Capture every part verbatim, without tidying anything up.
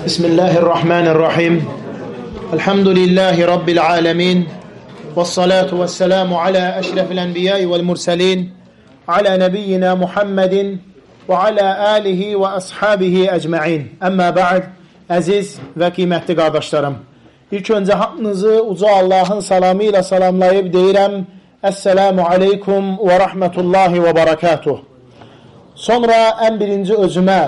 Bismillahirrahmanirrahim. Elhamdülillahi Rabbil alemin. Vessalatu vesselamu ala eşrefil enbiyai vel murselin. Ala nebiyyina Muhammedin ve ala alihi ve ashabihi ecma'in. Amma ba'd. Əziz və qiymətli qardaşlarım. İlk öncə hamınızı uca Allahın salamı ilə salamlayıb deyirəm. Esselamu aleykum və rahmetullahi və barakatuh. Sonra ən birinci özümə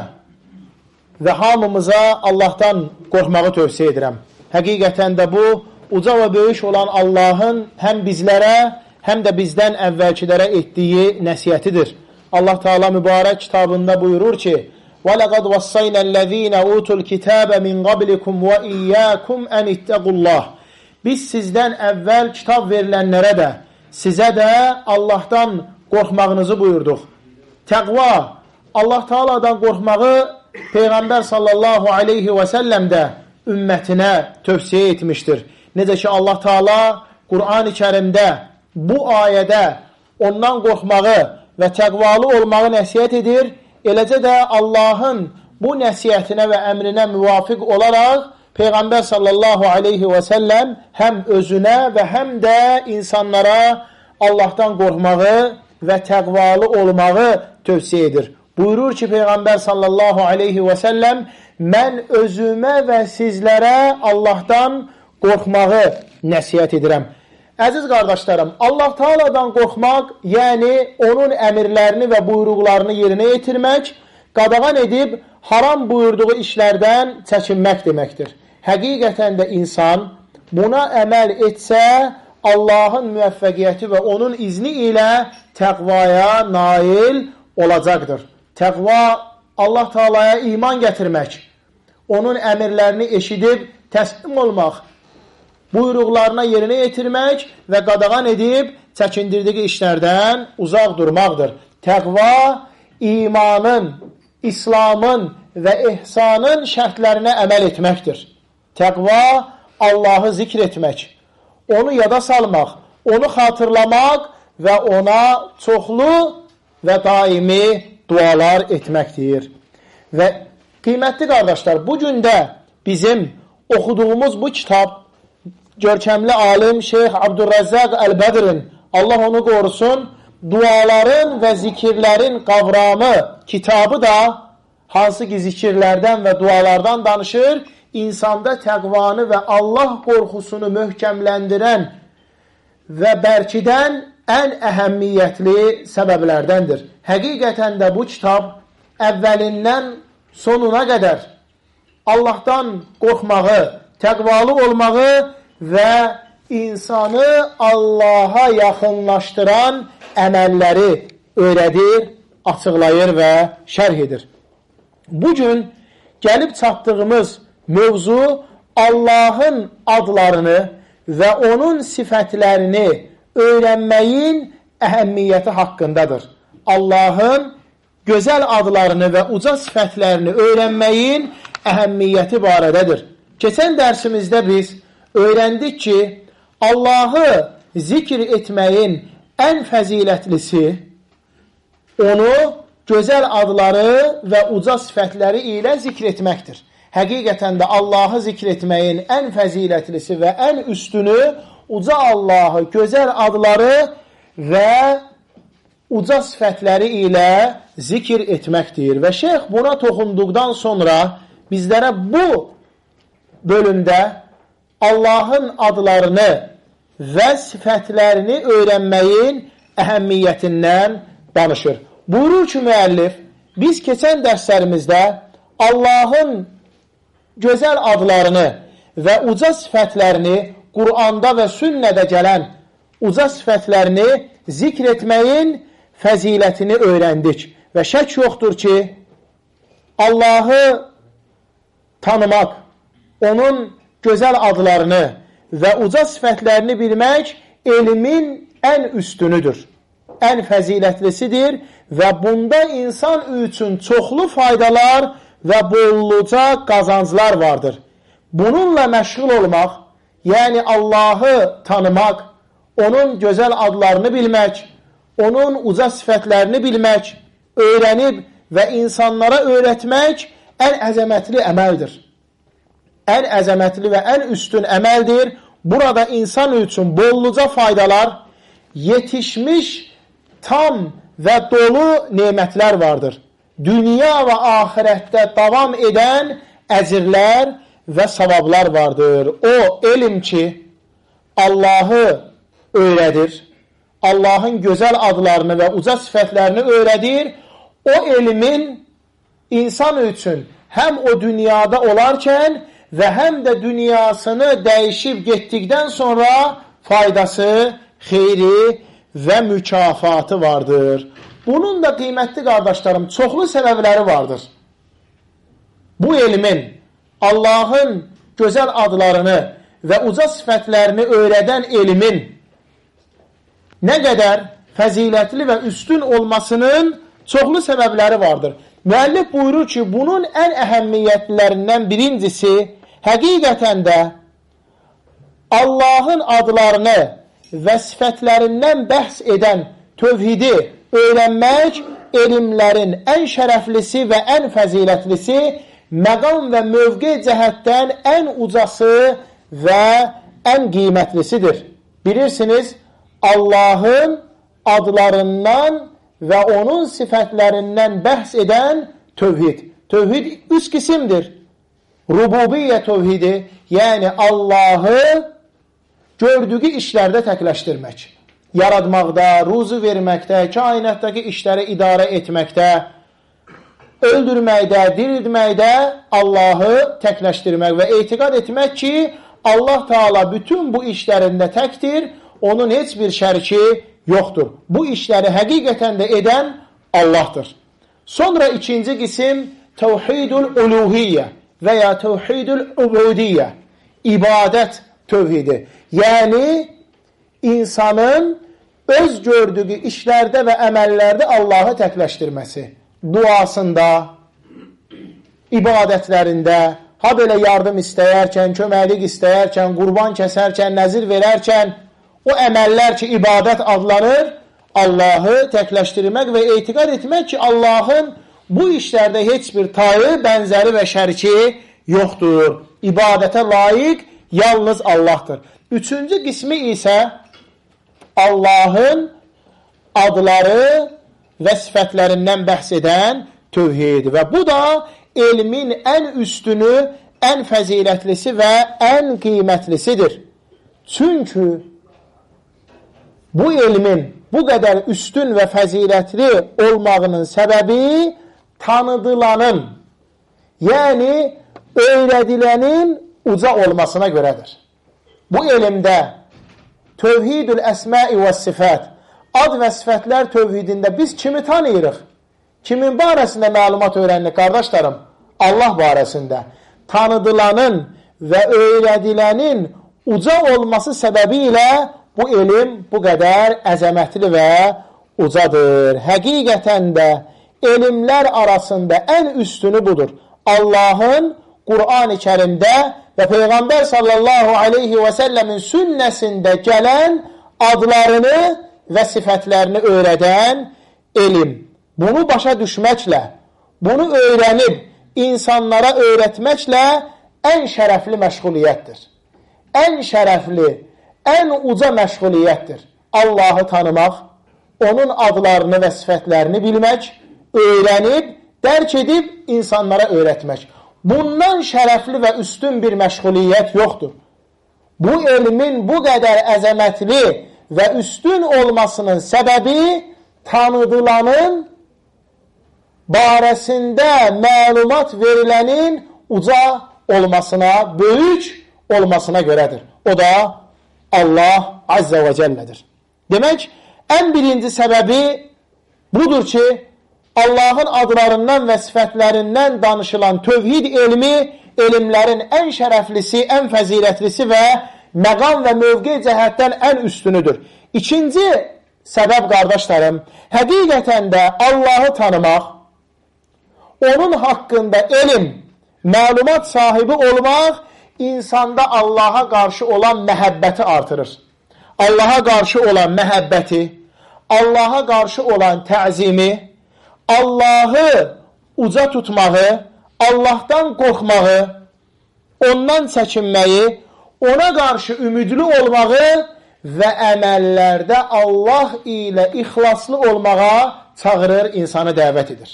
və hamımıza Allahdan qorxmağı tövsiyə edirəm. Həqiqətən də bu, uca və böyük olan Allahın həm bizlərə, həm də bizdən əvvəlkilərə etdiyi nəsiyyətidir. Allah Teala mübarək kitabında buyurur ki, وَلَقَدْ وَصَّيْنَا الَّذ۪ينَ اُوتُوا الْكِتَابَ مِنْ قَبْلِكُمْ وَاِيَّاكُمْ اَنْ اِتَّقُوا اللّٰهِ Biz sizdən əvvəl kitab verilənlərə də, sizə də Allahdan qorxmağınızı buyurduq. Təqva, Allah Teala'dan qorxmağı Peyğəmbər sallallahu aleyhi və səlləm də ümmətinə tövsiyə etmişdir. Necə ki Allah Teala Qur'an-ı Kərimdə bu ayədə ondan qorxmağı və təqvalı olmağı nəsiyyət edir. Eləcə də Allahın bu nəsiyyətinə və əmrinə müvafiq olaraq Peyğəmbər sallallahu aleyhi və səlləm həm özünə və həm də insanlara Allahdan qorxmağı və təqvalı olmağı tövsiyə edir. Buyurur ki Peyğəmbər sallallahu aleyhi və səlləm, mən özümə və sizlərə Allahdan qorxmağı nəsiyyət edirəm. Əziz qardaşlarım, Allah Teala'dan qorxmaq, yəni onun əmirlərini və buyruqlarını yerinə yetirmək, qadağan edib haram buyurduğu işlərdən çəkinmək deməkdir. Həqiqətən də insan buna əməl etsə, Allahın müvəffəqiyyəti və onun izni ilə təqvaya nail olacaqdır. Təqva, Allah Teala'ya iman gətirmək, onun əmirlərini eşidib təslim olmaq, buyruqlarına yerinə yetirmək və qadağan edib çəkindirdiyi işlərdən uzaq durmaqdır. Təqva, imanın, İslamın və ihsanın şərtlərinə əməl etməkdir. Təqva, Allahı zikr etmək, onu yada salmaq, onu xatırlamaq və ona çoxlu və daimi dualar etməkdir. Və qiymətli qardaşlar, bugün də bizim oxuduğumuz bu kitab, görkəmli alim Şeyx Abdurrazzaq Əl-Bədrin, Allah onu qorusun, duaların və zikirlərin qavramı kitabı da hansı ki zikirlərdən və dualardan danışır, insanda təqvanı və Allah qorxusunu möhkəmləndirən və bərkidən ən əhəmmiyyətli səbəblərdəndir. Həqiqətən də bu kitab əvvəlindən sonuna qədər Allahdan qorxmağı, təqvalı olmağı və insanı Allaha yaxınlaşdıran əməlləri öyrədir, açıqlayır və şərh edir. Bugün gəlib çatdığımız mövzu Allahın adlarını və onun sifətlərini öyrənməyin əhəmmiyyəti haqqındadır. Allahın gözəl adlarını və uca sifətlərini öyrənməyin əhəmmiyyəti barədədir. Keçən dərsimizdə biz öyrəndik ki, Allahı zikr etməyin ən fəzilətlisi onu gözəl adları və uca sifətləri ilə zikr etməkdir. Həqiqətən də Allahı zikr etməyin ən fəzilətlisi və ən üstünü uca Allahı, gözəl adları və uca sifətləri ilə zikr etməkdir. Və şeyx buna toxunduqdan sonra bizlərə bu bölümdə Allahın adlarını və sifətlərini öyrənməyin əhəmmiyyətindən danışır. Buyurur ki müəllif, biz keçən dərslərimizdə Allahın gözəl adlarını və uca sifətlərini Qur'anda və sünnədə gələn uca sifətlərini zikr etməyin fəzilətini öyrəndik. Və şək yoxdur ki, Allahı tanımaq, onun gözəl adlarını və uca sifətlərini bilmək elmin ən üstünüdür, ən fəzilətlisidir və bunda insan üçün çoxlu faydalar və bolluca qazanclar vardır. Bununla məşğul olmaq, yəni Allahı tanımaq, onun gözəl adlarını bilmək, onun uca sifətlərini bilmək, öyrənib və insanlara öyrətmək ən əzəmətli əməldir. ən əzəmətli və ən üstün əməldir. Burada insan üçün bolluca faydalar, yetişmiş, tam və dolu nemətlər vardır. Dünya və axirətdə davam edən əcirlər və savablar vardır. O elm ki, Allahı öyrədir, Allahın gözəl adlarını və uca sifətlərini öyrədir. O elmin insan üçün həm o dünyada olarkən və həm də dünyasını dəyişib getdikdən sonra faydası, xeyri və mükafatı vardır. Bunun da qiymətli qardaşlarım, çoxlu səbəbləri vardır. Bu elmin, Allahın gözəl adlarını və uca sifətlərini öyrədən elmin nə qədər fəzilətli və üstün olmasının çoxlu səbəbləri vardır. Müəllif buyurur ki, bunun ən əhəmmiyyətlərindən birincisi, həqiqətən də Allahın adlarını və sifətlərindən bəhs edən tövhidi öyrənmək elmlərin ən şərəflisi və ən fəzilətlisi, məqam və mövqe cəhətdən ən ucası və ən qiymətlisidir. Bilirsiniz, Allahın adlarından və onun sifətlərindən bəhs edən tövhid. Tövhid üç qisimdir. Rububiyyə tövhidi, yəni Allahı gördüyü işlərdə təkləşdirmək. Yaratmaqda, ruzu verməkdə, kainatdakı işləri idarə etməkdə, öldürməkdə, dirildməkdə Allahı təkləşdirmək və etiqad etmək ki, Allah Teala bütün bu işlərində təkdir, onun heç bir şəriki yoxdur. Bu işləri həqiqətən də edən Allahdır. Sonra ikinci qisim Tevhidul Uluhiyyə və ya Tevhidul Ubudiyyə, ibadət tövhidi. Yəni, insanın öz gördüyü işlərdə və əməllərdə Allahı təkləşdirməsi. Duasında, ibadətlərində, ha belə yardım istəyərkən, köməklik istəyərkən, qurban kəsərkən, nəzir verərkən, o əməllər ki, ibadət adlanır, Allahı təkləşdirmək və etiqad etmək ki, Allahın bu işlərdə heç bir tayı, bənzəri və şəriki yoxdur. İbadətə layiq yalnız Allahdır. Üçüncü qismi isə Allahın adları və sifətlərindən bəhs edən tövhid. Və bu da elmin ən üstünü, ən fəzilətlisi və ən qiymətlisidir. Çünki bu elmin bu qədər üstün və fəzilətli olmağının səbəbi tanıdılanın, yəni öyrədilənin uca olmasına görədir. Bu elmdə Tövhidül əsmai və sifət, ad və sifətlər tövhidində biz kimi tanıyırıq? Kimin barəsində məlumat öyrənirik, qardaşlarım? Allah barəsində. Tanıdılanın və öyrədilənin uca olması səbəbi ilə bu elm bu qədər əzəmətli və ucadır. Həqiqətən də elmlər arasında ən üstünü budur. Allahın Qur'an-ı Kərimdə və Peyğəmbər sallallahu aleyhi və səlləmin sünnəsində gələn adlarını və sifətlərini öyrədən elm. Bunu başa düşməklə, bunu öyrənib insanlara öyrətməklə ən şərəfli məşğuliyyətdir. Ən şərəfli, ən uca məşğuliyyətdir. Allahı tanımaq, onun adlarını və sifətlərini bilmək, öyrənib, dərk edib insanlara öyrətmək. Bundan şərəfli və üstün bir məşğuliyyət yoxdur. Bu elmin bu qədər əzəmətli və üstün olmasının səbəbi tanıdılanın barəsində məlumat verilənin uca olmasına, böyük olmasına görədir. O da Allah Azze və Cəllədir. Demək, ən birinci səbəbi budur ki, Allahın adlarından və sifətlərindən danışılan tövhid elmi, elmlərin ən şərəflisi, ən fəzilətlisi və məqam və mövqe cəhətdən ən üstünüdür. İkinci səbəb, qardaşlarım, həqiqətən də Allahı tanımaq, onun haqqında elm, məlumat sahibi olmaq, insanda Allaha qarşı olan məhəbbəti artırır. Allaha qarşı olan məhəbbəti, Allaha qarşı olan təzimi, Allahı uca tutmağı, Allahdan qorxmağı, ondan çəkinməyi, ona qarşı ümidli olmağı və əməllərdə Allah ilə ixlaslı olmağa çağırır, insanı dəvət edir.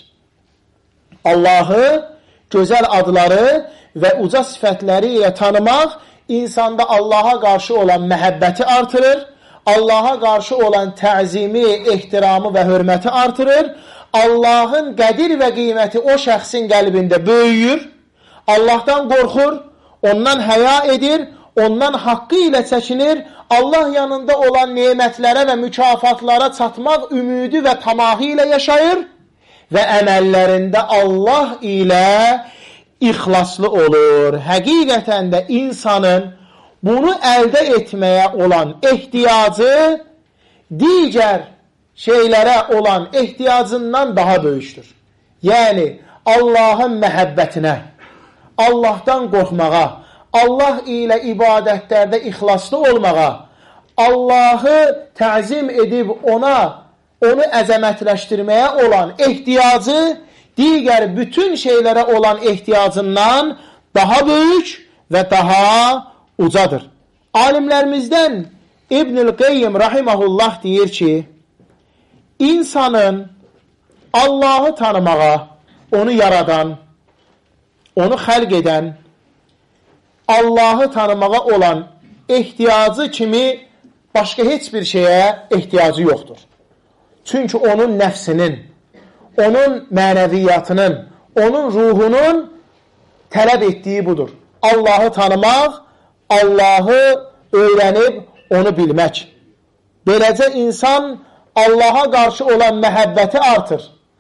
Allahı gözəl adları və uca sifətləri ilə tanımaq insanda Allaha qarşı olan məhəbbəti artırır, Allaha qarşı olan təzimi, ehtiramı və hörməti artırır, Allahın qədir və qiyməti o şəxsin qəlbində böyüyür, Allahdan qorxur, ondan həya edir, ondan haqqı ilə çəkinir, Allah yanında olan nemətlərə və mükafatlara çatmaq ümidi və tamahı ilə yaşayır və əməllərində Allah ilə ixlaslı olur. Həqiqətən də insanın bunu əldə etməyə olan ehtiyacı digər şeylərə olan ehtiyacından daha böyükdür. Yəni, Allahın məhəbbətinə, Allahdan qorxmağa, Allah ilə ibadətlərdə ixlaslı olmağa, Allahı təzim edib ona, onu əzəmətləşdirməyə olan ehtiyacı digər bütün şeylərə olan ehtiyacından daha böyük və daha ucadır. Alimlərimizdən İbnül Qeyyim rahiməhullah deyir ki, insanın Allahı tanımağa, onu yaradan, onu xəlq edən, Allahı tanımağa olan ehtiyacı kimi başqa heç bir şeyə ehtiyacı yoxdur. Çünki onun nəfsinin, onun mənəviyyatının, onun ruhunun tələb etdiyi budur. Allahı tanımaq, Allahı öyrənib onu bilmək. Beləcə insan Allaha qarşı olan məhəbbəti artır.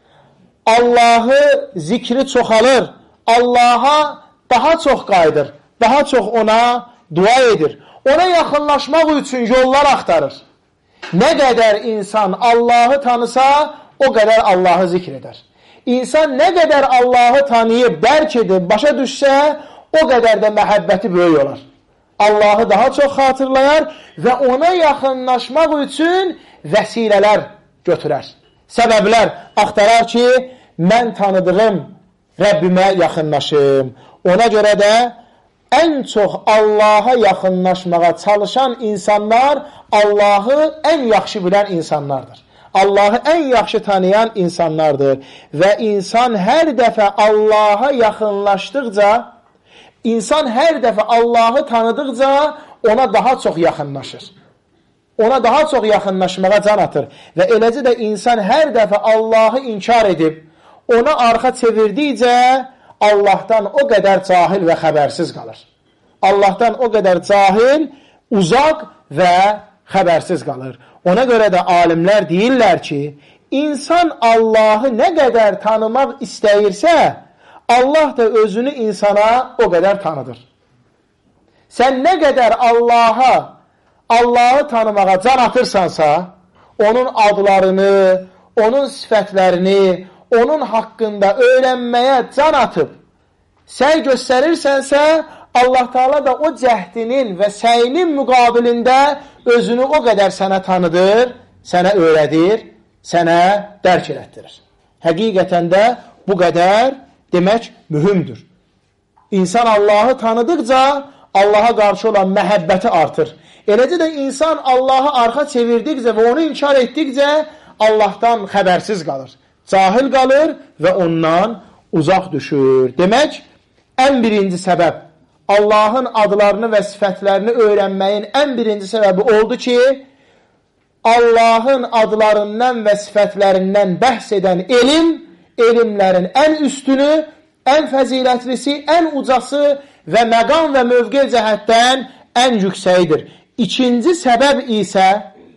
Allahı zikri çoxalır. Allaha daha çox qayıdır. Daha çox ona dua edir. Ona yaxınlaşmaq üçün yollar axtarır. Nə qədər insan Allahı tanısa, o qədər Allahı zikr edər. İnsan nə qədər Allahı tanıyıb, dərk edib, başa düşsə, o qədər də məhəbbəti böyük olar. Allahı daha çox xatırlayar və ona yaxınlaşmaq üçün vəsilələr götürər. Səbəblər axtarar ki, mən tanıdığım Rəbbimə yaxınlaşım. Ona görə də ən çox Allaha yaxınlaşmağa çalışan insanlar Allahı ən yaxşı bilən insanlardır. Allahı ən yaxşı tanıyan insanlardır. Və insan hər dəfə Allaha yaxınlaşdıqca, insan hər dəfə Allahı tanıdıqca ona daha çox yaxınlaşır. Ona daha çox yaxınlaşmağa can atır. Və eləcə də insan hər dəfə Allahı inkar edib, ona arxa çevirdikcə Allahdan o qədər cahil və xəbərsiz qalır. Allahdan o qədər cahil, uzaq və xəbərsiz qalır. Ona görə də alimlər deyirlər ki, insan Allahı nə qədər tanımaq istəyirsə, Allah da özünü insana o qədər tanıdır. Sən nə qədər Allaha, Allahı tanımağa can atırsansa, onun adlarını, onun sifətlərini, onun haqqında öyrənməyə can atıb, səy göstərirsənsə, Allah Teala da o cəhdinin və səyinin müqabilində özünü o qədər sənə tanıdır, sənə öyrədir, sənə dərk elətdirir. Həqiqətən də bu qədər demək mühümdür. İnsan Allahı tanıdıqca Allaha qarşı olan məhəbbəti artır. Eləcə də insan Allahı arxa çevirdikcə və onu inkar etdikcə Allahdan xəbərsiz qalır. Cahil qalır və ondan uzaq düşür. Demək, ən birinci səbəb Allahın adlarını və sifətlərini öyrənməyin ən birinci səbəbi oldu ki, Allahın adlarından və sifətlərindən bəhs edən elm, elmlərin ən üstünü, ən fəzilətlisi, ən ucası və məqam və mövqe cəhətdən ən yüksəyidir. İkinci səbəb isə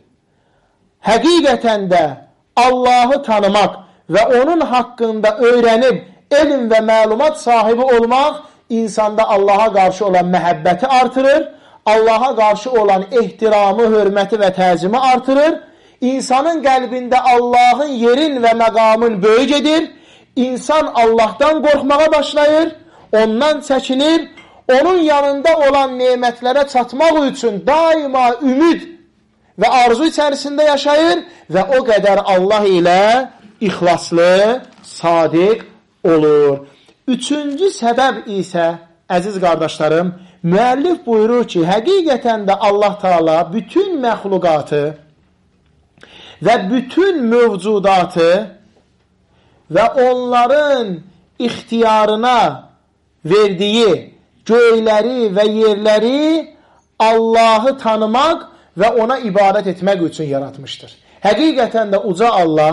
həqiqətən də Allahı tanımaq və onun haqqında öyrənib elm və məlumat sahibi olmaq insanda Allaha qarşı olan məhəbbəti artırır, Allaha qarşı olan ehtiramı, hörməti və təzimi artırır, insanın qəlbində Allahın yerin və məqamın böyük edir, insan Allahdan qorxmağa başlayır, ondan çəkinir, onun yanında olan nemətlərə çatmaq üçün daima ümid və arzu içərisində yaşayır və o qədər Allah ilə ixlaslı, sadiq olur. Üçüncü səbəb isə əziz qardaşlarım, müəllif buyurur ki, həqiqətən də Allah Taala bütün məxluqatı və bütün mövcudatı və onların ixtiyarına verdiyi göyləri və yerləri Allahı tanımaq və ona ibadət etmək üçün yaratmışdır. Həqiqətən də uca Allah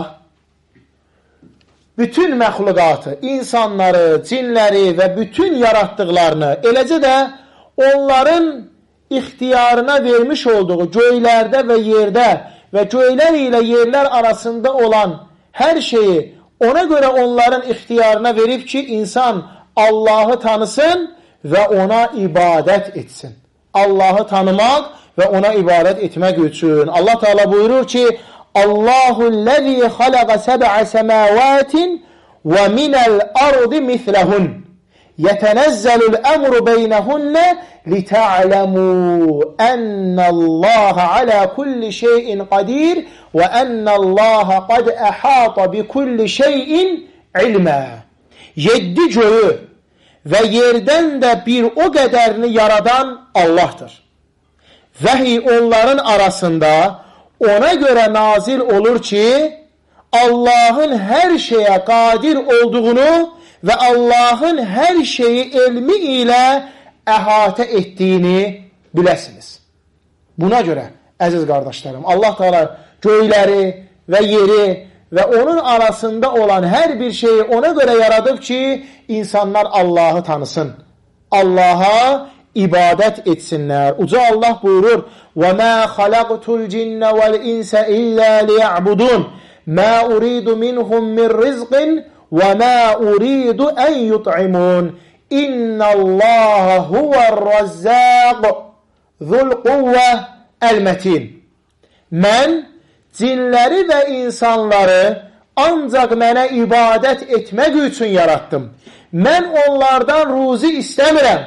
bütün məxluqatı, insanları, cinləri və bütün yaratdıqlarını, eləcə də onların ixtiyarına vermiş olduğu göylərdə və yerdə və göylər ilə yerlər arasında olan hər şeyi ona görə onların ixtiyarına verib ki, insan Allahı tanısın və ona ibadət etsin. Allahı tanımaq və ona ibadət etmək üçün. Allah Teala buyurur ki, Allahu'l-lezî xalaqa seb'a semâvâtin və minəl-ardı mislehun. Yetenezzelul emru beynehunne لِتَعْلَمُوا أَنَّ اللّٰهَ عَلَى كُلِّ شَيْءٍ قَدِيرٌ وَأَنَّ اللّٰهَ قَدْ أَحَاطَ بِكُلِّ شَيْءٍ عِلْمًا. Yedi göğü və yerdən də bir o qədərini yaradan Allahdır. Vəhiy onların arasında ona görə nazil olur ki, Allahın hər şeyə qadir olduğunu və Allahın hər şeyi elmi ilə əhatə etdiyini biləsiniz. Buna görə, əziz qardaşlarım, Allah Teala göyləri və yeri və onun arasında olan hər bir şeyi ona görə yaradıb ki, insanlar Allahı tanısın, Allaha ibadət etsinlər. Uca Allah buyurur, وَمَا خَلَقْتُ الْجِنَّ وَالْإِنْسَ إِلَّا لِيَعْبُدُونَ مَا أُرِيدُ مِنْهُمْ مِنْ رِزْقٍ وَمَا أُرِيدُ أَنْ يُطْعِمُونَ إِنَّ اللّٰهَ هُوَ الرَّزَّاقُ ذُو الْقُوَّةِ الْمَتِينَ. Mən cinləri və insanları ancaq mənə ibadət etmək üçün yaratdım. Mən onlardan ruzi istəmirəm.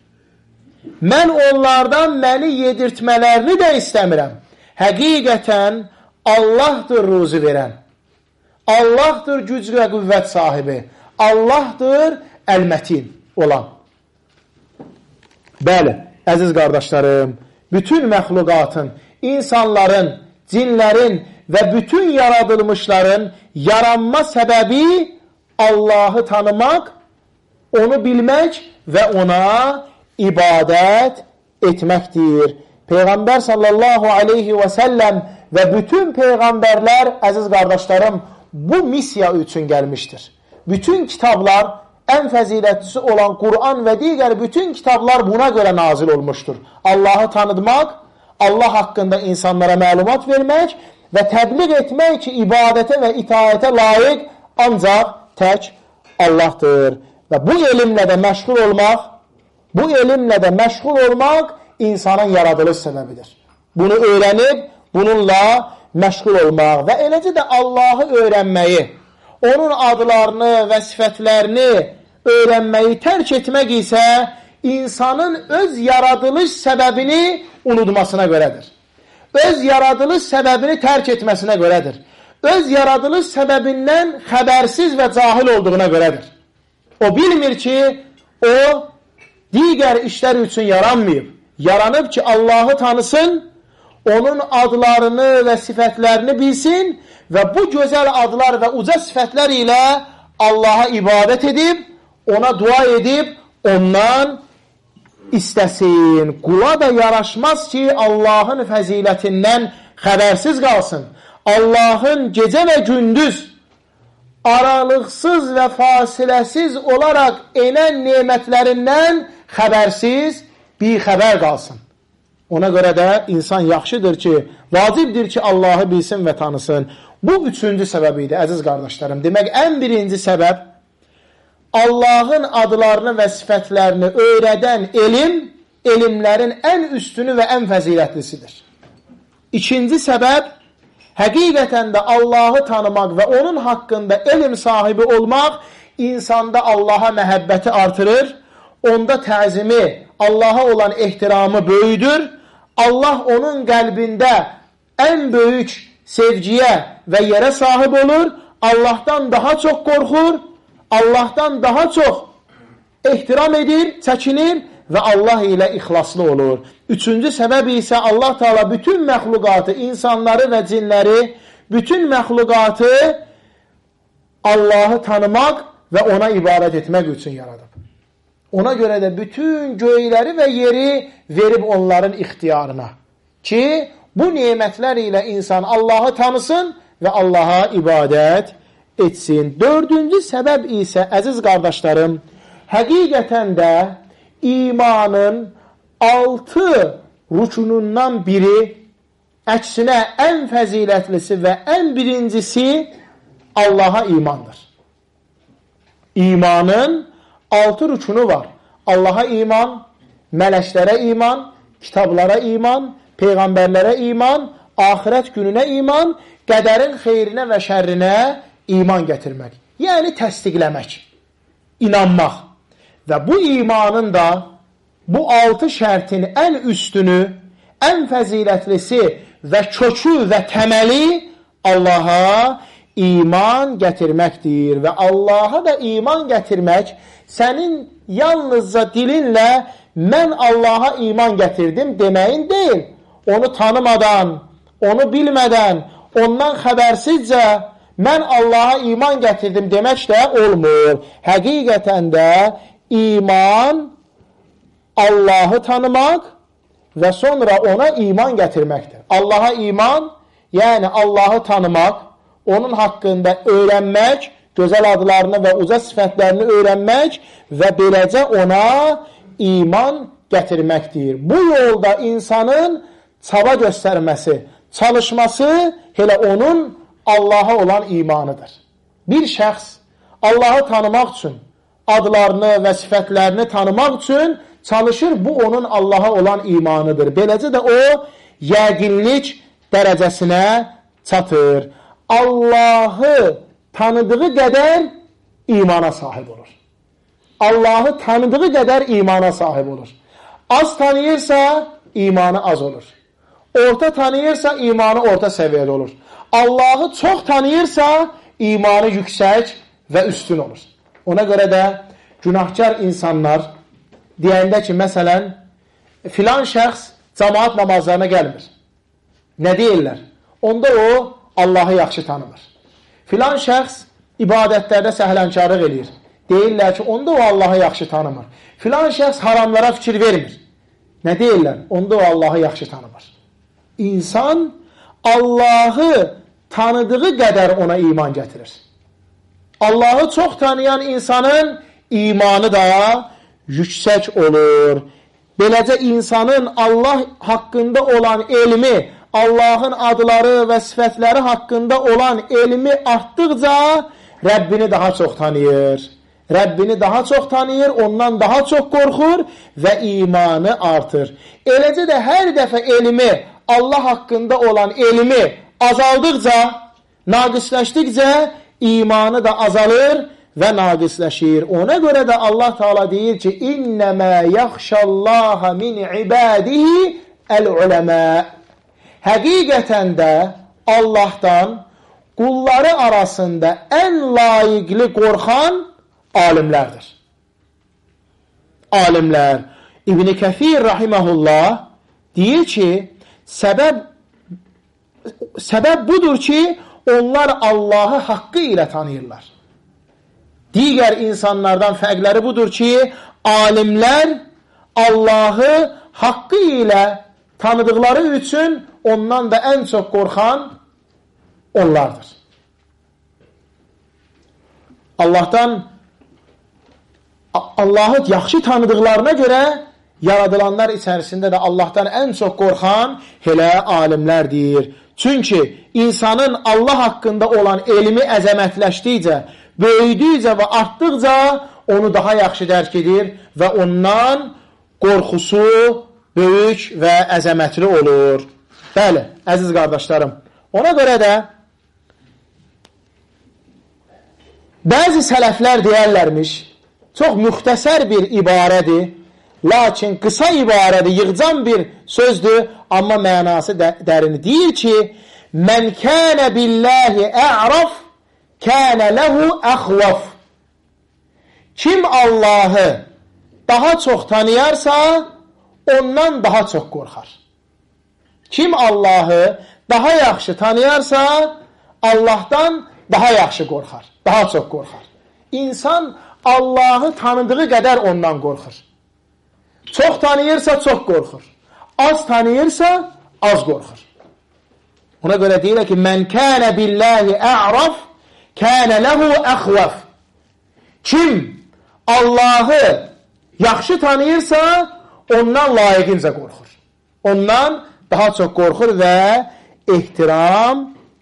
Mən onlardan məni yedirtmələrini də istəmirəm. Həqiqətən Allahdır ruzi verən. Allahdır güc və qüvvət sahibi. Allahdır əl-mətin olan. Bəli, əziz qardaşlarım, bütün məxluqatın, insanların, cinlərin və bütün yaradılmışların yaranma səbəbi Allahı tanımaq, onu bilmək və ona ibadət etməkdir. Peyğəmbər sallallahu aleyhi və səlləm və bütün peyğəmbərlər, əziz qardaşlarım, bu missiya üçün gəlmişdir. Bütün kitablar, ən fəzilətlisi olan Quran və digər bütün kitablar buna görə nazil olmuşdur. Allahı tanıdmaq, Allah haqqında insanlara məlumat vermək və təbliğ etmək ki, ibadətə və itaətə layiq ancaq tək Allahdır. Və bu elmlə də məşğul olmaq, bu elmlə də məşğul olmaq insanın yaradılış səbəbidir. Bunu öyrənib, bununla məşğul olmaq və eləcə də Allahı öyrənməyi, onun adlarını və sifətlərini öyrənməyi tərk etmək isə insanın öz yaradılış səbəbini unutmasına görədir. Öz yaradılış səbəbini tərk etməsinə görədir. Öz yaradılış səbəbindən xəbərsiz və cahil olduğuna görədir. O bilmir ki, o digər işlər üçün yaranmayıb. Yaranıb ki, Allahı tanısın, onun adlarını və sifətlərini bilsin və bu gözəl adlar və uca sifətlər ilə Allaha ibadət edib, ona dua edib, ondan istəsin. Qula da yaraşmaz ki, Allahın fəzilətindən xəbərsiz qalsın. Allahın gecə və gündüz aralıqsız və fasiləsiz olaraq enən nemətlərindən xəbərsiz, bir xəbər qalsın. Ona görə də insan yaxşıdır ki, vacibdir ki, Allahı bilsin və tanısın. Bu üçüncü səbəb idi, əziz qardaşlarım. Demək, ən birinci səbəb, Allahın adlarını və sifətlərini öyrədən elm, elmlərin ən üstünü və ən fəzilətlisidir. İkinci səbəb, həqiqətən də Allahı tanımaq və onun haqqında elm sahibi olmaq insanda Allaha məhəbbəti artırır, onda təzimi, Allaha olan ehtiramı böyüdür, Allah onun qəlbində ən böyük sevgiyə və yerə sahib olur, Allahdan daha çox qorxur, Allahdan daha çox ehtiram edir, çəkinir və Allah ilə ixlaslı olur. Üçüncü səbəb isə Allah Teala bütün məxluqatı, insanları və cinləri, bütün məxluqatı Allahı tanımaq və ona ibadət etmək üçün yaradıb. Ona görə də bütün göyləri və yeri verib onların ixtiyarına ki, bu nemətlər ilə insan Allahı tanısın və Allaha ibadət etsin. Dördüncü səbəb isə, əziz qardaşlarım, həqiqətən də imanın altı rükunundan biri, əksinə ən fəzilətlisi və ən birincisi Allaha imandır. İmanın altı rükunu var. Allaha iman, mələklərə iman, kitablara iman, peyğəmbərlərə iman, axirət gününə iman, qədərin xeyrinə və şərrinə iman gətirmək. Yəni təsdiqləmək, inanmaq. Və bu imanın da bu altı şərtin ən üstünü, ən fəzilətlisi və kökü və təməli Allaha iman gətirməkdir. Və Allaha da iman gətirmək sənin yalnızca dilinlə mən Allaha iman gətirdim deməyin deyil. Onu tanımadan, onu bilmədən, ondan xəbərsizcə mən Allaha iman gətirdim demək də olmur. Həqiqətən də iman Allahı tanımaq və sonra ona iman gətirməkdir. Allaha iman, yəni Allahı tanımaq, onun haqqında öyrənmək, gözəl adlarını və uca sifətlərini öyrənmək və beləcə ona iman gətirməkdir. Bu yolda insanın çaba göstərməsi, çalışması elə onun Allaha olan imanıdır. Bir şəxs Allahı tanımaq üçün, adlarını və sifətlərini tanımaq üçün çalışır, bu onun Allaha olan imanıdır. Beləcə də o yəqinlik dərəcəsinə çatır. Allahı tanıdığı qədər imana sahib olur. Allahı tanıdığı qədər imana sahib olur. Az tanıyırsa imanı az olur. Orta tanıyırsa imanı orta səviyyədə olur. Allahı çox tanıyırsa imanı yüksək və üstün olur. Ona görə də günahkar insanlar deyəndə ki, məsələn, filan şəxs cəmaat namazlarına gəlmir. Nə deyirlər? Onda o Allahı yaxşı tanımır. Filan şəxs ibadətlərdə səhlənkarlıq eləyir. Deyirlər ki, onda o Allahı yaxşı tanımır. Filan şəxs haramlara fikir vermir. Nə deyirlər? Onda o Allahı yaxşı tanımır. İnsan Allahı tanıdığı qədər ona iman gətirir. Allahı çox tanıyan insanın imanı da yüksək olur. Beləcə insanın Allah haqqında olan elmi, Allahın adları və sifətləri haqqında olan elmi artdıqca Rəbbini daha çox tanıyır. Rəbbini daha çox tanıyır, ondan daha çox qorxur və imanı artır. Eləcə də hər dəfə elmi, Allah haqqında olan elmi azaldıqca, naqisləşdikcə imanı da azalır və naqisləşir. Ona görə də Allah Teala deyir ki, İnnəmə yaxşallaha min ibadihi əl-uləmə. Həqiqətən də Allahdan qulları arasında ən layiqli qorxan alimlərdir. Alimlər. İbn-i Kəthir rahiməhullah deyir ki, səbəb, səbəb budur ki, onlar Allahı haqqı ilə tanıyırlar. Digər insanlardan fərqləri budur ki, alimlər Allahı haqqı ilə tanıdıqları üçün ondan da ən çox qorxan onlardır. Allahdan Allahı yaxşı tanıdıqlarına görə yaradılanlar içərisində də Allahdan ən çox qorxan elə alimlərdir. Çünki insanın Allah haqqında olan elmi əzəmətləşdikcə, böyüdükcə və artdıqca onu daha yaxşı dərk edir və ondan qorxusu böyük və əzəmətli olur. Bəli, əziz qardaşlarım, ona görə də bəzi sələflər deyərlərmiş, çox müxtəsər bir ibarədir, lakin qısa ibarədir, yığcam bir sözdür, amma mənası dərini. Deyir ki, mən kənə billahi ə'raf, kənə ləhu əxvaf. Kim Allahı daha çox tanıyarsa, ondan daha çox qorxar. Kim Allahı daha yaxşı tanıyarsa, Allahdan daha yaxşı qorxar, daha çox qorxar. İnsan Allahı tanıdığı qədər ondan qorxur. Çox tanıyırsa çox qorxur. Az tanıyırsa az qorxur. Ona görə deyirlər ki, mən kənə billahi ə'raf, kənə ləhu əxvəf. Kim Allahı yaxşı tanıyırsa, ondan layiqincə qorxur. Ondan daha çox qorxur və ehtiram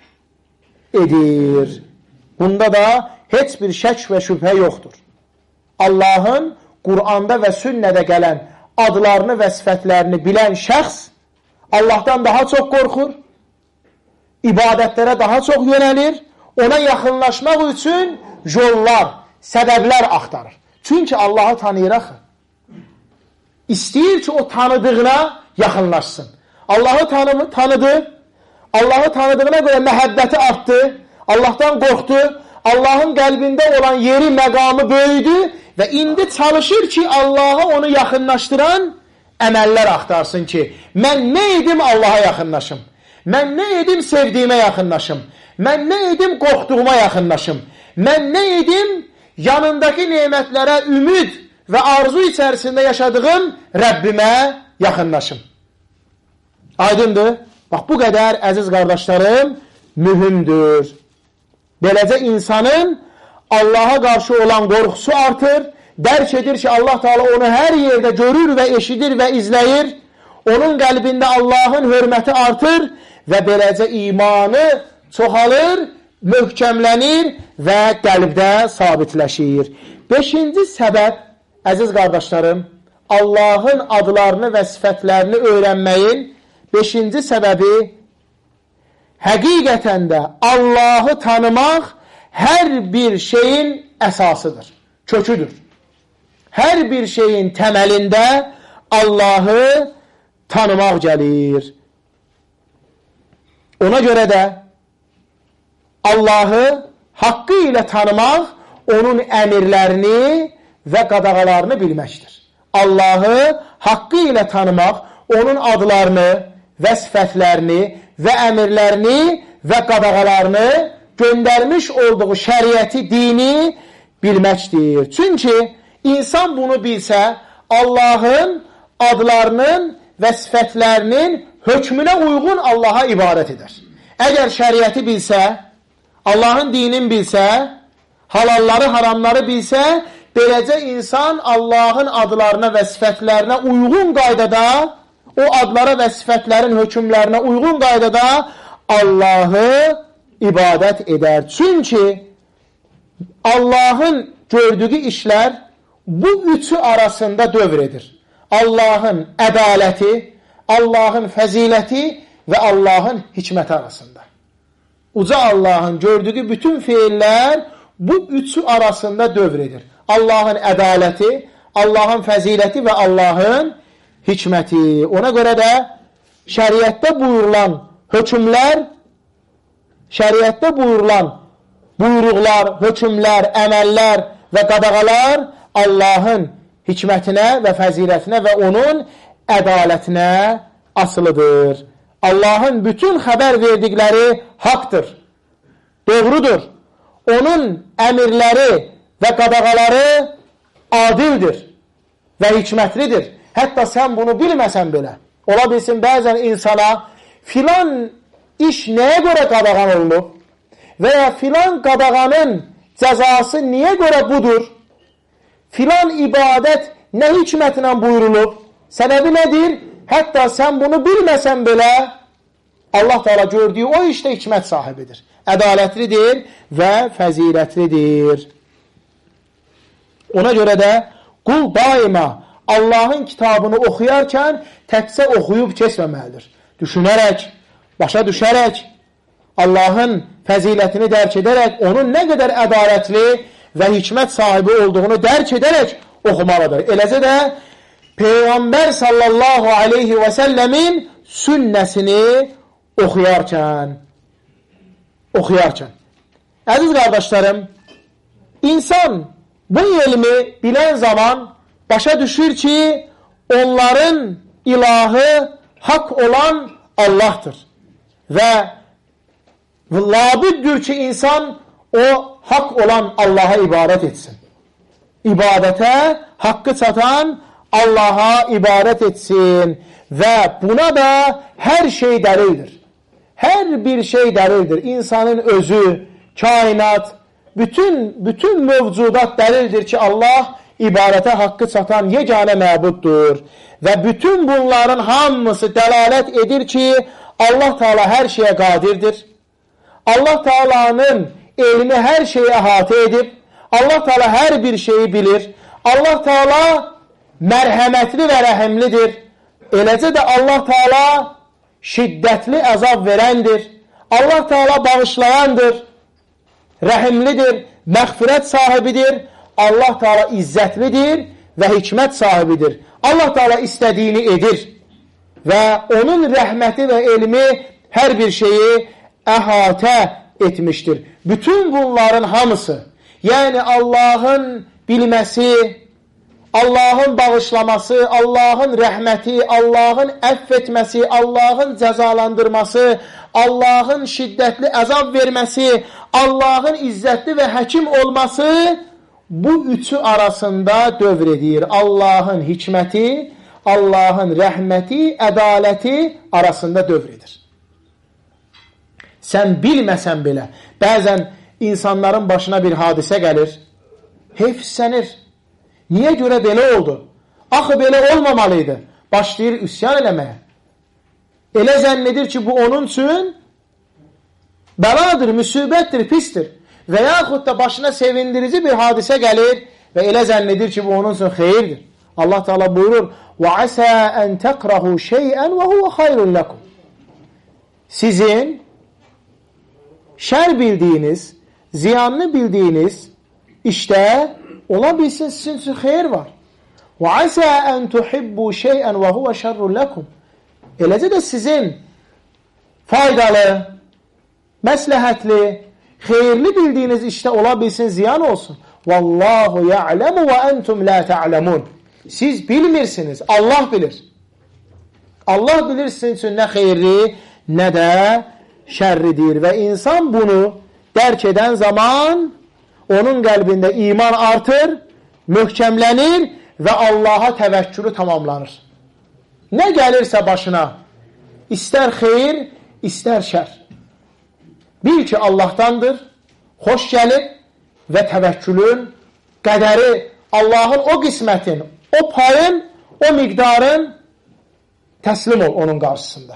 edir. Bunda da heç bir şək və şübhə yoxdur. Allahın Quranda və sünnədə gələn adlarını və sifətlərini bilən şəxs Allahdan daha çox qorxur, ibadətlərə daha çox yönəlir, ona yaxınlaşmaq üçün yollar, səbəblər axtarır. Çünki Allahı tanıyır axı. İstəyir ki, o tanıdığına yaxınlaşsın. Allahı tanı tanıdı, Allahı tanıdığına görə məhəbbəti artdı, Allahdan qorxdu, Allahın qəlbində olan yeri, məqamı böyüdü və indi çalışır ki, Allaha onu yaxınlaşdıran əməllər axtarsın ki, mən nə edim Allaha yaxınlaşım, mən nə edim sevdiyimə yaxınlaşım, mən nə edim qorxduğuma yaxınlaşım, mən nə edim yanındakı nemətlərə ümid və arzu içərisində yaşadığım Rəbbimə yaxınlaşım. Aydındır? Bax, bu qədər, əziz qardaşlarım, mühümdür. Beləcə insanın Allaha qarşı olan qorxusu artır, dərk edir ki, Allah Teala onu hər yerdə görür və eşidir və izləyir, onun qəlbində Allahın hörməti artır və beləcə imanı çoxalır, möhkəmlənir və qəlbdə sabitləşir. Beşinci səbəb, əziz qardaşlarım, Allahın adlarını və sifətlərini öyrənməyin beşinci səbəbi, həqiqətən də Allahı tanımaq hər bir şeyin əsasıdır, köküdür. Hər bir şeyin təməlində Allahı tanımaq gəlir. Ona görə də Allahı haqqı ilə tanımaq, onun əmirlərini və qadağalarını bilməkdir. Allahı haqqı ilə tanımaq, onun adlarını və sifətlərini və əmirlərini və qadağalarını göndərmiş olduğu şəriəti, dini bilməkdir. Çünki insan bunu bilsə, Allahın adlarının və sifətlərinin hökmünə uyğun Allaha ibadət edər. Əgər şəriəti bilsə, Allahın dinin bilsə, halalları, haramları bilsə, beləcə insan Allahın adlarına və sifətlərinə uyğun qaydada, o adlara və sifətlərin hökmlərinə uyğun qaydada Allahı ibadət edər. Çünki Allahın gördüyü işlər bu üçü arasında dövr edir. Allahın ədaləti, Allahın fəziləti və Allahın hikməti arasında. Uca Allahın gördüyü bütün feillər bu üçü arasında dövr edir. Allahın ədaləti, Allahın fəziləti və Allahın hikməti. Ona görə də şəriətdə buyurulan hökmlər, şəriətdə buyurulan buyruqlar, hökmlər, əməllər və qadağalar Allahın hikmətinə və fəzilətinə və onun ədalətinə asılıdır. Allahın bütün xəbər verdikləri haqdır, doğrudur. Onun əmirləri və qadağaları adildir və hikmətlidir. Hətta sən bunu bilməsən belə, ola bilsin bəzən insana filan iş nəyə görə qadağan olunub və ya filan qadağanın cəzası niyə görə budur, filan ibadət nə hikmətlə buyurulub, səbəbi nədir? Hətta sən bunu bilməsən belə, Allah Teala gördüyü o işdə hikmət sahibidir, ədalətlidir və fəzilətlidir. Ona görə də qul daima Allahın kitabını oxuyarkən təkcə oxuyub keçməməlidir. Düşünərək, başa düşərək, Allahın fəzilətini dərk edərək, onun nə qədər ədalətli və hikmət sahibi olduğunu dərk edərək oxumalıdır. Eləcə də Peyğəmbər sallallahu aleyhi və səlləmin sünnəsini oxuyarkən, oxuyarkən. Əziz qardaşlarım, insan bu elmi bilən zaman başa düşür ki, onların ilahı hak olan Allah'tır. Və labüddür ki, insan o hak olan Allah'a ibadet etsin. İbadete hakkı çatan Allah'a ibadet etsin. Və buna da her şey dəlildir. Her bir şey dəlildir. İnsanın özü, kainat, bütün bütün mevcudat dəlildir ki, Allah ibadete hakkı çatan yegane məbuddur. Və bütün bunların hamısı dəlalət edir ki, Allah Teala her şeye qadirdir. Allah Teala'nın elmi her şeyi əhatə edib. Allah Teala her bir şeyi bilir. Allah Teala mərhəmətli və rəhimlidir. Eləcə də Allah Teala şiddətli əzab verəndir. Allah Teala bağışlayandır. Rəhimlidir, məğfirət sahibidir. Allah Teala izzətlidir və hikmət sahibidir. Allah Teala istədiyini edir. Və onun rəhməti və elmi hər bir şeyi əhatə etmişdir. Bütün bunların hamısı, yəni Allahın bilməsi, Allahın bağışlaması, Allahın rəhməti, Allahın əff etməsi, Allahın cəzalandırması, Allahın şiddətli əzab verməsi, Allahın izzətli və həkim olması bu üçü arasında dövr edir. Allahın hikməti, Allahın rəhməti, ədaləti arasında dövr edir. Sən bilməsən belə, bəzən insanların başına bir hadisə gəlir, heyfsənir. Niyə görə belə oldu? Axı belə olmamalıydı. Başlayır üsyan eləməyə. Elə zənn edir ki, bu onun üçün bəladır, müsibətdir, pistir. Və yaxud da başına sevindirici bir hadisə gəlir və elə zənn edir ki, bu onun üçün xeyirdir. Allah Teala buyurur: وَعَسَى أَنْ تَقْرَهُ شَيْئًا وَهُوَ خَيْرٌ لَكُمْ. Sizin şər bildiyiniz, ziyanını bildiyiniz işte ola bilsin sizin üçün xeyir var. وَعَسَى أَنْ تُحِبُّوا شَيْئًا وَهُوَ شَرٌ لَكُمْ. Eləcə də sizin faydalı, məsləhətli, xeyirli bildiyiniz işte ola bilsin ziyan olsun. وَاللّٰهُ يَعْلَمُ وَأَنْتُمْ لَا تَعْلَمُونَ. Siz bilmirsiniz, Allah bilir. Allah bilir sizin üçün nə xeyirli, nə də şərridir. Və insan bunu dərk edən zaman onun qəlbində iman artır, möhkəmlənir və Allaha təvəkkülü tamamlanır. Nə gəlirsə başına, istər xeyir, istər şər. Bil ki, Allahdandır, xoş gəlir və təvəkkülün qədəri, Allahın o qismətin, o payın, o miqdarın təslim ol onun qarşısında.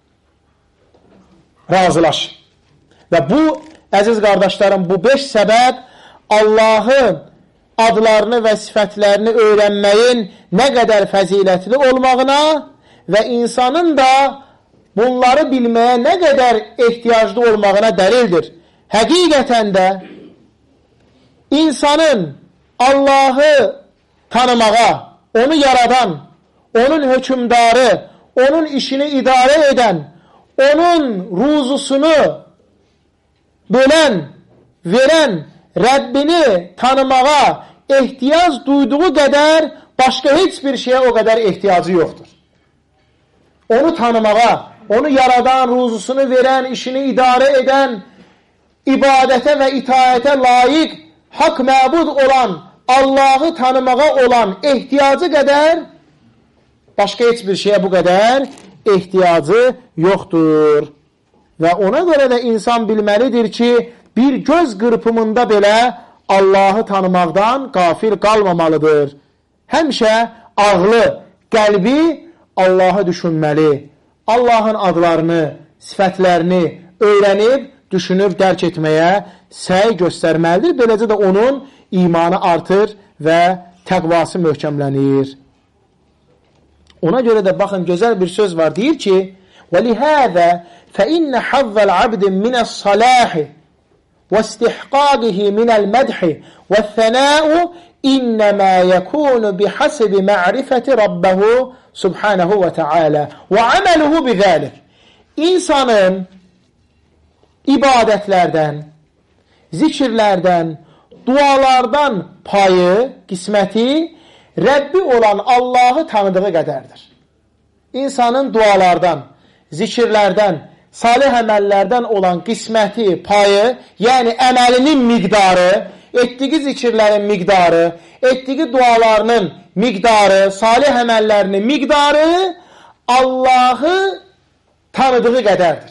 Razılaş. Və bu, əziz qardaşlarım, bu beş səbəb Allahın adlarını və sifətlərini öyrənməyin nə qədər fəzilətli olmağına və insanın da bunları bilməyə nə qədər ehtiyaclı olmağına dəlildir. Həqiqətən də insanın Allahı tanımağa, onu yaradan, onun hökümdarı, onun işini idarə edən, onun ruzusunu bölən, verən Rəbbini tanımağa ehtiyac duyduğu qədər başqa heç bir şeyə o qədər ehtiyacı yoxdur. Onu tanımağa, onu yaradan, ruzusunu verən, işini idarə edən, ibadətə və itaətə layiq, haqq məbud olan, Allahı tanımağa olan ehtiyacı qədər başqa heç bir şeyə bu qədər ehtiyacı yoxdur. Və ona görə də insan bilməlidir ki, bir göz qırpımında belə Allahı tanımaqdan qafil qalmamalıdır. Həmişə ağlı, qəlbi Allahı düşünməli. Allahın adlarını, sifətlərini öyrənib, düşünüb, dərk etməyə səy göstərməlidir. Beləcə də onun imanı artır və təqvası möhkəmlənir. Ona görə də baxın, gözəl bir söz var. Deyir ki, وَلِهَذَا فَإِنَّ حَظَّ الْعَبْدِ مِنَ الصَّلَاحِ وَاسْتِحْقَاقِهِ مِنَ الْمَدْحِ وَالثَّنَاءُ إِنَّمَا يَكُونُ بِحَسَبِ مَعْرِفَةِ رَبَّهُ سُبْحَانَهُ وَتَعَالَى وَعَمَلُهُ بِذَلِكَ. İnsanın ibadətlərdən, zikirlərdən, dualardan payı, qisməti Rəbbi olan Allahı tanıdığı qədərdir. İnsanın dualardan, zikirlərdən, salih əməllərdən olan qisməti, payı, yəni əməlinin miqdarı, etdiyi zikirlərin miqdarı, etdiyi dualarının miqdarı, salih əməllərinin miqdarı Allahı tanıdığı qədərdir.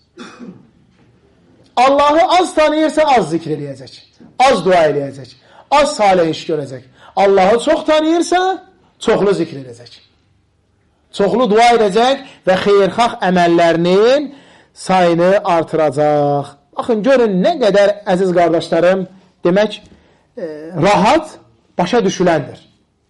Allahı az tanıyırsa az zikr eləyəcək, az dua eləyəcək, az salih iş görəcək. Allahı çox tanıyırsa çoxlu zikr edəcək, çoxlu dua edəcək və xeyirxah əməllərinin sayını artıracaq. Baxın, görün nə qədər əziz qardaşlarım, demək, e, rahat başa düşüləndir.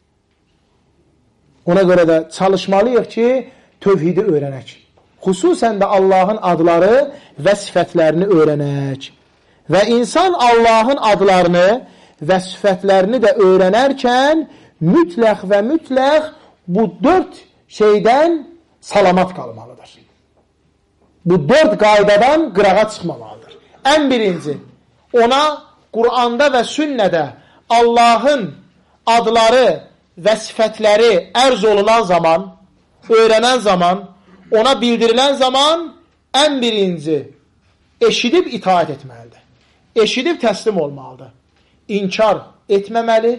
Ona görə də çalışmalıyıq ki, tövhidi öyrənək. Xüsusən də Allahın adları və sifətlərini öyrənək. Və insan Allahın adlarını və sifətlərini də öyrənərkən mütləq və mütləq bu dörd şeydən salamat qalmalıdır. Bu dörd qaydadan qırağa çıxmamalıdır. Ən birinci, ona Quranda və sünnədə Allahın adları və sifətləri ərz olunan zaman, öyrənən zaman, ona bildirilən zaman ən birinci eşidib itaat etməlidir. Eşidib təslim olmalıdır. İnkar etməməli,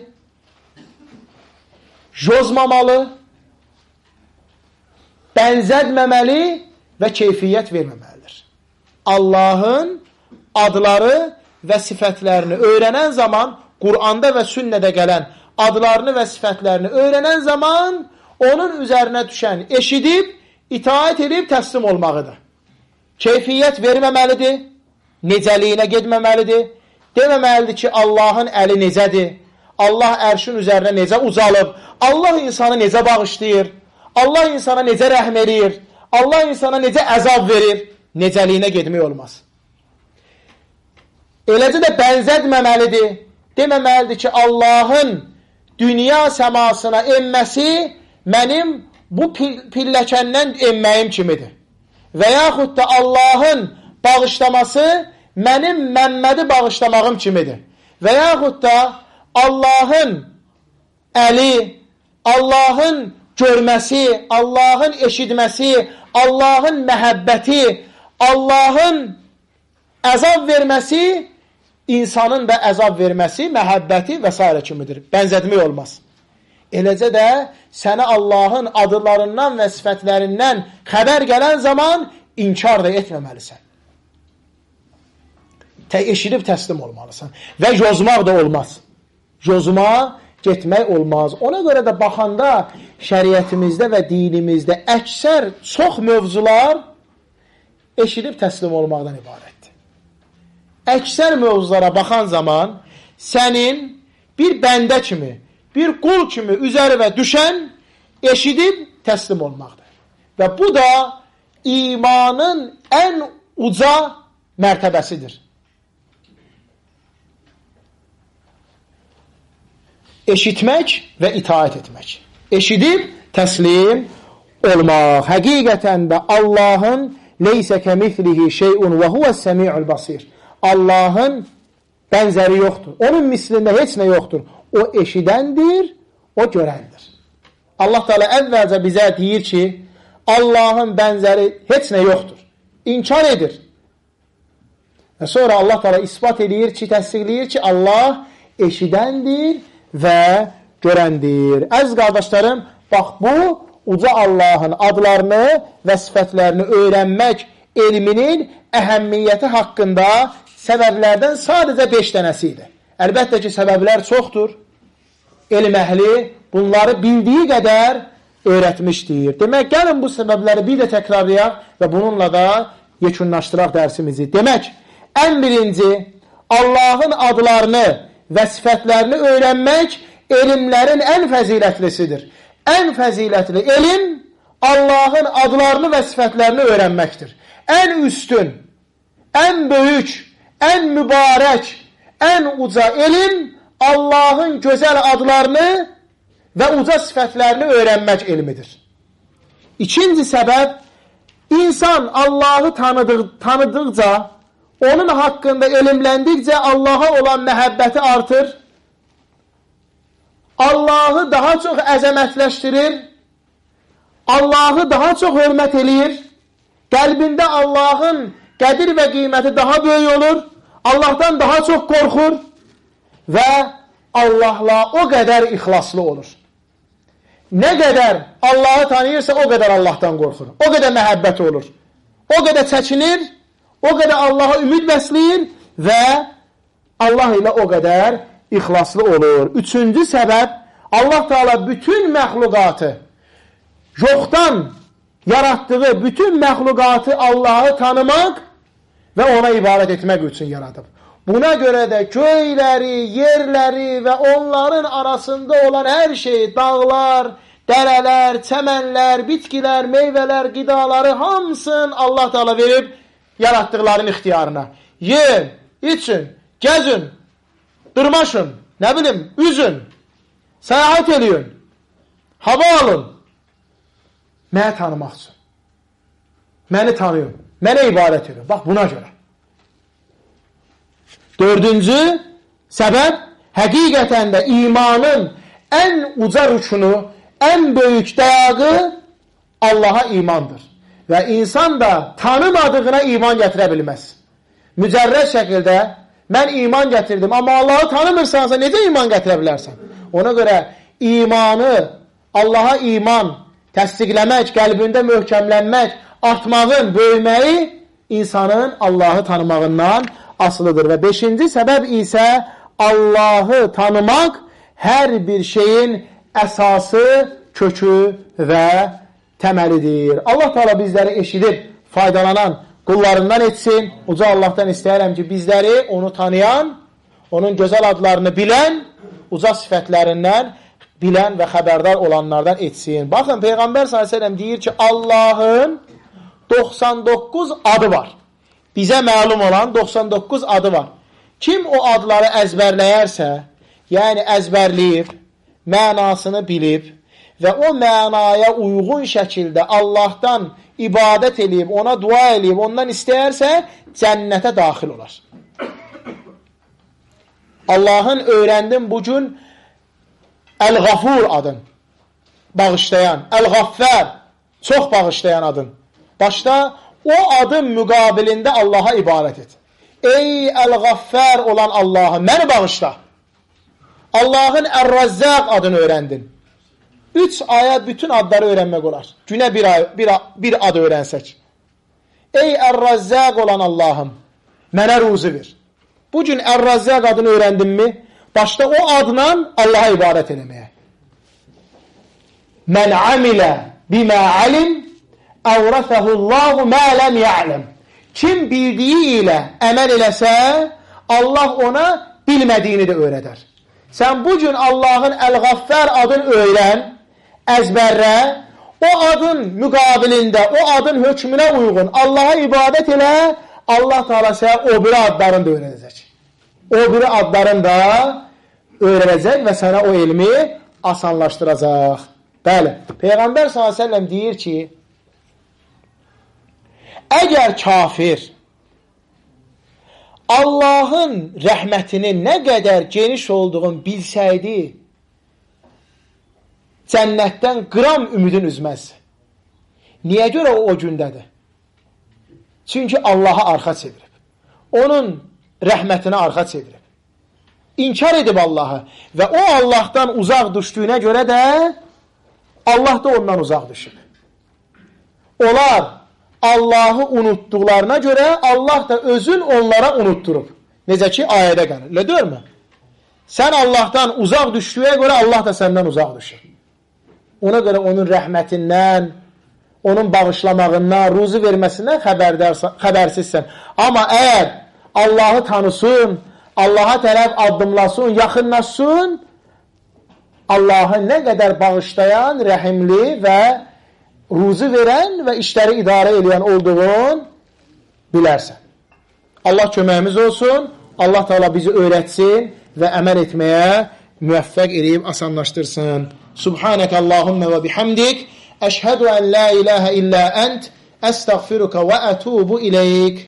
jozmamalı, bənzədməməli və keyfiyyət verməməlidir. Allahın adları və sifətlərini öyrənən zaman, Quranda və sünnədə gələn adlarını və sifətlərini öyrənən zaman, onun üzərinə düşən eşidib, itaat edib təslim olmağıdır. Keyfiyyət verməməlidir, necəliyinə getməməlidir, deməməlidir ki, Allahın əli necədir, Allah ərşin üzərinə necə uzalıb, Allah insanı necə bağışlayır, Allah insana necə rəhm edir, Allah insana necə əzab verir, necəliyinə getmək olmaz. Eləcə də bənzədməməlidir, deməməlidir ki, Allahın dünya səmasına enməsi mənim bu pilləkəndən enməyim kimidir. Və yaxud da Allahın bağışlaması mənim Məmmədi bağışlamağım kimidir. Və yaxud da Allahın əli, Allahın görməsi, Allahın eşitməsi, Allahın məhəbbəti, Allahın əzab verməsi, insanın da əzab verməsi, məhəbbəti və s. kimidir. Bənzətmək olmaz. Eləcə də sənə Allahın adlarından və sifətlərindən xəbər gələn zaman inkar da etməməlisən. Tə eşidib təslim olmalısan. Və yozmaq da olmaz. Yozma getmək olmaz. Ona görə də baxanda şəriətimizdə və dinimizdə əksər çox mövzular eşidib təslim olmaqdan ibarətdir. Əksər mövzulara baxan zaman sənin bir bəndə kimi, bir qul kimi üzərinə düşən eşidib təslim olmaqdır. Və bu da imanın ən uca mərtəbəsidir. Eşitmək və itaat etmək. Eşidib təslim olmaq. Həqiqətən də Allahın leysə kəmithlihi şeyun və huvəs-səmi'ul basir. Allahın bənzəri yoxdur. Onun mislində heç nə yoxdur. O eşidəndir, o görəndir. Allah Teala əvvəlcə bizə deyir ki, Allahın bənzəri heç nə yoxdur. İnkar edir. Və sonra Allah Teala isbat edir ki, təsdiqləyir ki, Allah eşidəndir və görəndir. Əziz qardaşlarım, bax bu, uca Allahın adlarını və sifətlərini öyrənmək elminin əhəmmiyyəti haqqında səbəblərdən sadəcə beş dənəsidir. Əlbəttə ki, səbəblər çoxdur. Elm əhli bunları bildiyi qədər öyrətmişdir. Demək, gəlin bu səbəbləri bir də təkrarlayaq və bununla da yekunlaşdıraq dərsimizi. Demək, ən birinci, Allahın adlarını və sifətlərini öyrənmək elmlərin ən fəzilətlisidir. Ən fəzilətli elm Allahın adlarını və sifətlərini öyrənməkdir. Ən üstün, ən böyük, ən mübarək, ən uca elm Allahın gözəl adlarını və uca sifətlərini öyrənmək elmidir. İkinci səbəb, insan Allahı tanıdık, tanıdıqca, onun haqqında elmləndikcə Allaha olan məhəbbəti artır. Allahı daha çox əzəmətləşdirir, Allahı daha çox hörmət eləyir, qəlbində Allahın qədir və qiyməti daha böyük olur, Allahdan daha çox qorxur və Allahla o qədər ixlaslı olur. Nə qədər Allahı tanıyırsa, o qədər Allahdan qorxur, o qədər məhəbbəti olur, o qədər çəkinir, o qədər Allaha ümid bəsləyir və Allah ilə o qədər ixlaslı olur. Üçüncü səbəb, Allah Teala bütün məxluqatı, yoxdan yaratdığı bütün məxluqatı Allahı tanımaq və ona ibadət etmək üçün yaradıb. Buna görə də göyləri, yerləri və onların arasında olan hər şey, dağlar, dərələr, çəmənlər, bitkilər, meyvələr, qidaları hamısını Allah Teala verib yaratdıqların ixtiyarına. Yer, için, gəzin, dırmaşın, nə bilim, üzün, səyahət eləyin, hava alın. Məni tanımaq üçün. Məni tanıyın, mənə ibadət edin. Bax, buna görə. Dördüncü səbəb, həqiqətən də imanın ən uca rükunu, ən böyük dayağı Allaha imandır. Və insan da tanımadığına iman gətirə bilməz. Mücərrəd şəkildə mən iman gətirdim, amma Allahı tanımırsansa necə iman gətirə bilərsən? Ona görə imanı, Allaha iman təsdiqləmək, qəlbində möhkəmlənmək, artmağın, böyüməyi insanın Allahı tanımağından asılıdır. Və beşinci səbəb isə Allahı tanımaq hər bir şeyin əsası, kökü və təməlidir. Allah Teala bizləri eşidib, faydalanan qullarından etsin. Uca Allahdan istəyərəm ki, bizləri onu tanıyan, onun gözəl adlarını bilən, uca sifətlərindən bilən və xəbərdar olanlardan etsin. Baxın, Peyğəmbər sallallahu əleyhi və səlləm deyir ki, Allahın doxsan doqquz adı var. Bizə məlum olan doxsan doqquz adı var. Kim o adları əzbərləyərsə, yəni əzbərləyib, mənasını bilib və o mənaya uyğun şəkildə Allahdan ibadət eləyib, ona dua eləyib, ondan istəyərsə, cənnətə daxil olar. Allahın öyrəndim bugün Əl-Ğafur adın, bağışlayan, Əl-Ğaffər, çox bağışlayan adın. Başda o adın müqabilində Allaha ibadət et. Ey Əl-Ğaffər olan Allahı, məni bağışla. Allahın Ər-Razzaq adını öyrəndin. Üç aya bütün adları öyrənmək olar. Günə bir, ay, bir, bir ad öyrənsək. Ey Ər-Razzaq olan Allahım, mənə ruzi ver. Bugün Ər-Razzaq adını öyrəndin mi? Başda o adla Allaha ibadət eləməyə. Mən amilə bimə alim, əvrəfəhullahu mə ləm ya'ləm. Kim bildiyi ilə əməl eləsə, Allah ona bilmədiyini də öyrədər. Sən bugün Allahın Əl-Ğaffər adını öyrən, əzbərlə, o adın müqabilində, o adın hökmünə uyğun Allaha ibadət elə, Allah Teala sənə o biri adlarını da öyrədəcək. O biri adlarını da öyrədəcək və sənə o elmi asanlaşdıracaq. Bəli, Peyğəmbər sallallahu əleyhi və səlləm deyir ki, əgər kafir Allahın rəhmətinin nə qədər geniş olduğunu bilsəydi, cənnətdən qram ümidin üzməz. Niyə görə o o gündədir? Çünki Allaha arxa çevirib. Onun rəhmətinə arxa çevirib. İnkar edib Allahı və o Allahdan uzaq düşdüyünə görə də Allah da ondan uzaq düşüb. Onlar Allahı unutduqlarına görə Allah da özün onlara unutturub. Necə ki, ayədə gəlir. Elə deyirmi? Sən Allahdan uzaq düşdüyə görə Allah da səndən uzaq düşür. Ona görə onun rəhmətindən, onun bağışlamağından, ruzi verməsindən xəbərsizsən. Amma əgər Allahı tanısın, Allaha tərəf addımlasın, yaxınlaşsın, Allahı nə qədər bağışlayan, rəhimli və ruzi verən və işləri idarə edən olduğun bilərsən. Allah köməyimiz olsun, Allah Teala bizi öyrətsin və əməl etməyə müvəffəq edib asanlaşdırsın. Subhanək Allahümmə və bihamdik, əşhədu ən la ilahə illə ənt, əstəğfiruka və ətubu iləyik.